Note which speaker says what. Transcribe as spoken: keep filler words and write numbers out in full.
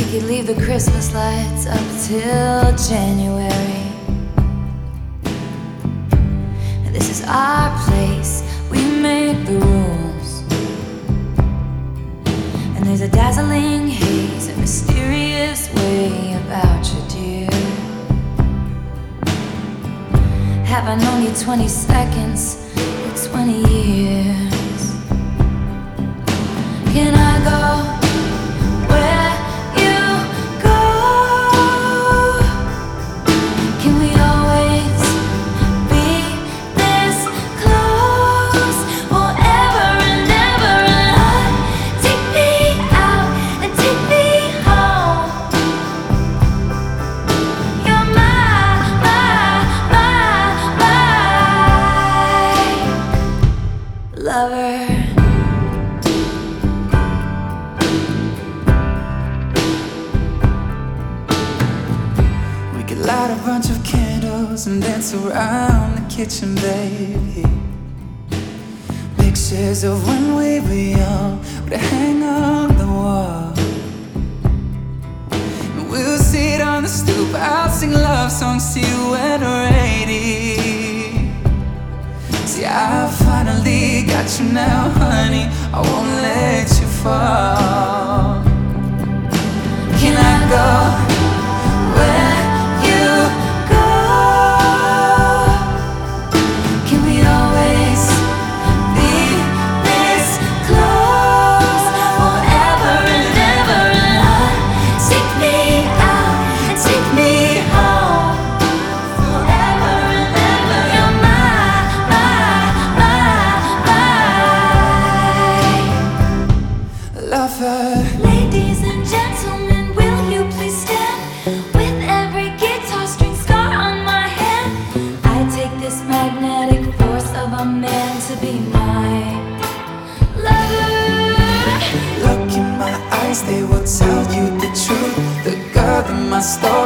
Speaker 1: could leave the Christmas lights up till January. This is our place, we make the rules. And there's a dazzling haze, a mysterious way about you, dear. Have I known you twenty seconds or twenty years? Can I go where you go? Can we always be this close forever and ever? And take me out and take me home. You're my, my, my, my lover.
Speaker 2: Light a bunch of candles and dance around the kitchen, baby. Pictures of when we were young would hang on the wall. And we'll sit on the stoop, I'll sing love songs to you when we're eighty. See, I finally got you now, honey, I won't let you fall. Can I go where
Speaker 1: Ladies and gentlemen, will you please stand? With every guitar string scar on my hand, I take this magnetic force of a man to be my lover.
Speaker 2: Look in my eyes, they will tell you the truth. The girl in my story